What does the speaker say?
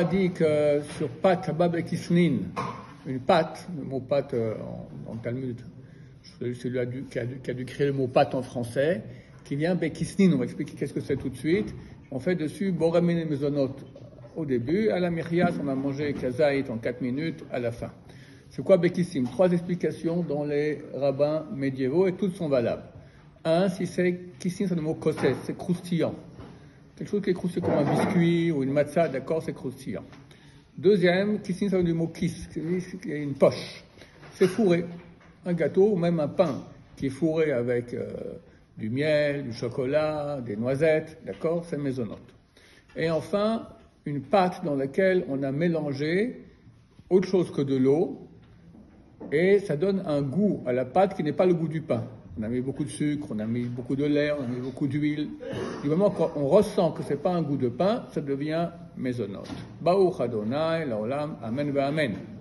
dit que sur pâte, Bab Kisnin, une pâte, le mot pâte en Talmud, celui qui a dû créer le mot pâte en français, qui vient Bekisnin, on va expliquer qu'est-ce que c'est tout de suite. On fait dessus Boramin et Mezonot au début, à la Myrias, on a mangé Kazaït en 4 minutes à la fin. C'est quoi Bekissim? 3 explications dans les rabbins médiévaux et toutes sont valables. Un, si c'est Kissim, c'est le mot kosses, c'est croustillant. Quelque chose qui est croustillant comme un biscuit ou une matzah, d'accord, c'est croustillant. Deuxième, Kissim, c'est le mot kiss, c'est une poche. C'est fourré. Un gâteau ou même un pain qui est fourré avec du miel, du chocolat, des noisettes, d'accord, c'est mezonot. Et enfin, une pâte dans laquelle on a mélangé autre chose que de l'eau, et ça donne un goût à la pâte qui n'est pas le goût du pain. On a mis beaucoup de sucre, on a mis beaucoup de lait, on a mis beaucoup d'huile. Du moment qu'on ressent que c'est pas un goût de pain, ça devient mezonot. Baruch Adonai, Laolam, Amen, Amen.